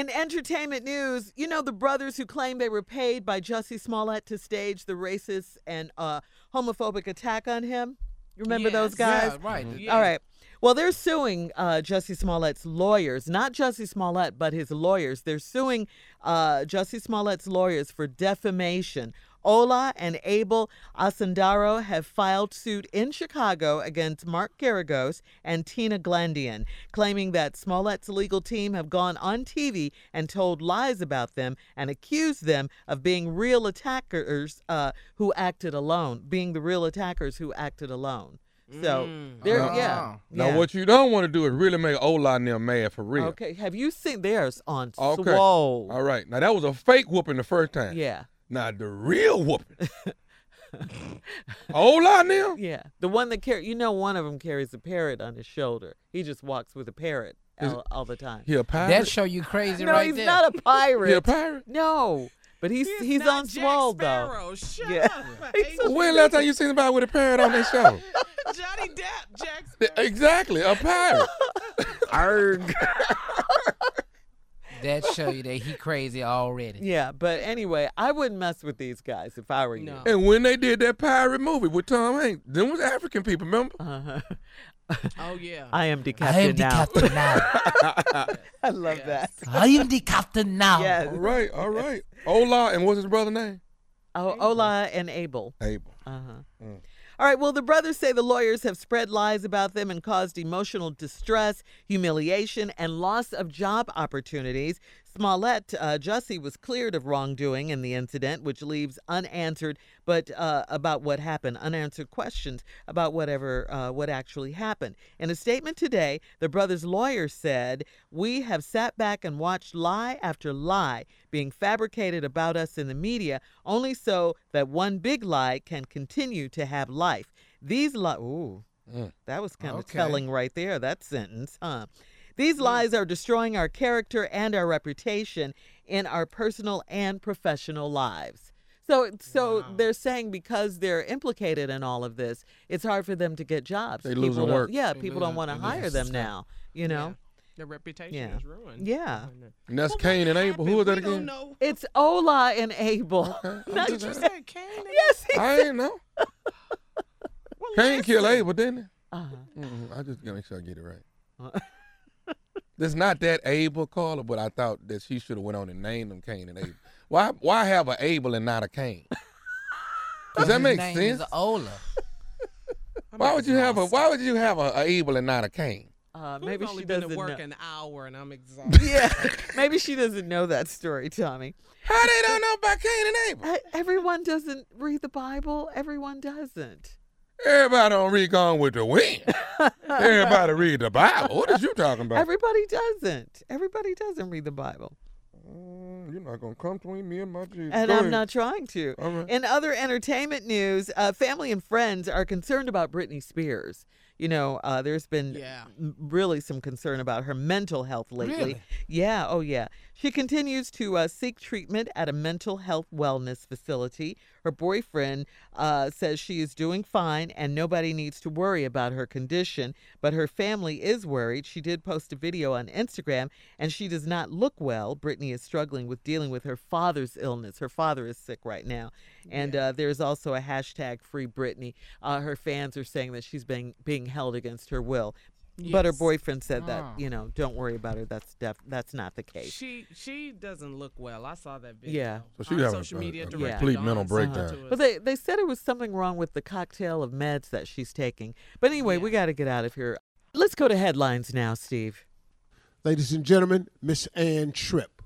In entertainment news, you know the brothers who claim they were paid by Jussie Smollett to stage the racist and homophobic attack on him? You remember those guys? Yeah, right. All right. Well, they're suing Jussie Smollett's lawyers, not Jussie Smollett, but his lawyers. They're suing Jussie Smollett's lawyers for defamation. Ola and Abel Asandaro have filed suit in Chicago against Mark Garagos and Tina Glandian, claiming that Smollett's legal team have gone on TV and told lies about them and accused them of being real attackers who acted alone, being the real attackers who acted alone. So, Now, what you don't want to do is really make Ola and them mad for real. Okay, have you seen theirs on Okay. Swole? All right. Now, that was a fake whooping the first time. Yeah. Now, the real whooping. Ola and them? Yeah. The one that one of them carries a parrot on his shoulder. He just walks with a parrot all the time. He a pirate? That show you crazy No, right he's there. not a pirate. He a pirate? No. But he's not on Jack Swole, Sparrow. though. Shut Yeah. up. When last time you seen somebody with a parrot on their show? Johnny Depp, Jack Sparrow. Exactly, a pirate. Arg. That show you that he crazy already. Yeah, but anyway, I wouldn't mess with these guys if I were you. No. And when they did that pirate movie with Tom Hanks, them was African people, remember? Oh, yeah. I am the I am captain the now. captain now. I love that. I am the captain now. Yes. All right. Ola, and what's his brother's name? Oh, Ola and Abel. Abel. All right, well, the brothers say the lawyers have spread lies about them and caused emotional distress, humiliation, and loss of job opportunities. Smollett, Jussie, was cleared of wrongdoing in the incident, which leaves unanswered about what happened, unanswered questions about what actually happened. In a statement today, the brothers' lawyer said, "We have sat back and watched lie after lie being fabricated about us in the media, only so that one big lie can continue to have life. These lies," that was kind of telling right there, that sentence, huh? "These lies are destroying our character and our reputation in our personal and professional lives." So they're saying because they're implicated in all of this, it's hard for them to get jobs. They losing work. Yeah, people don't want to hire them now, you know? Their reputation Yeah. is ruined. Yeah. And that's Well, Cain and what Abel. Who was that happened? We again? don't know. It's Ola and Abel. Okay. Did you say Cain? and- Yes. I ain't know. Well, Cain listen. killed Abel, didn't he? Uh-huh. I just gotta make sure I get it right. It's not that Abel, Carla, but I thought that she should have went on and named them Cain and Abel. Why have a Abel and not a Cain? Does that His make name sense? is Ola. Why would you have a Abel and not a Cain? Maybe We've only she been doesn't to work know. an hour and I'm exhausted. Yeah, maybe she doesn't know that story, Tommy. How they don't know about Cain and Abel? Everyone doesn't read the Bible. Everyone doesn't. Everybody don't read Gone with the Wind. Everybody read the Bible. What is you talking about? Everybody doesn't. Everybody doesn't read the Bible. You're not gonna come between me and my Jesus. And Go I'm ahead. not trying to. All right. In other entertainment news, family and friends are concerned about Britney Spears. You know, there's been really some concern about her mental health lately. Really? Yeah, oh yeah. She continues to seek treatment at a mental health wellness facility. Her boyfriend says she is doing fine and nobody needs to worry about her condition, but her family is worried. She did post a video on Instagram and she does not look well. Britney is struggling with dealing with her father's illness. Her father is sick right now. And there's also a hashtag Free Britney. Her fans are saying that she's being held against her will. But her boyfriend said that, don't worry about her. That's not the case. She doesn't look well. I saw that video. Yeah. So she on having social a media. complete directed mental on breakdown. to us. But they said it was something wrong with the cocktail of meds that she's taking. But anyway, we got to get out of here. Let's go to headlines now, Steve. Ladies and gentlemen, Miss Ann Tripp.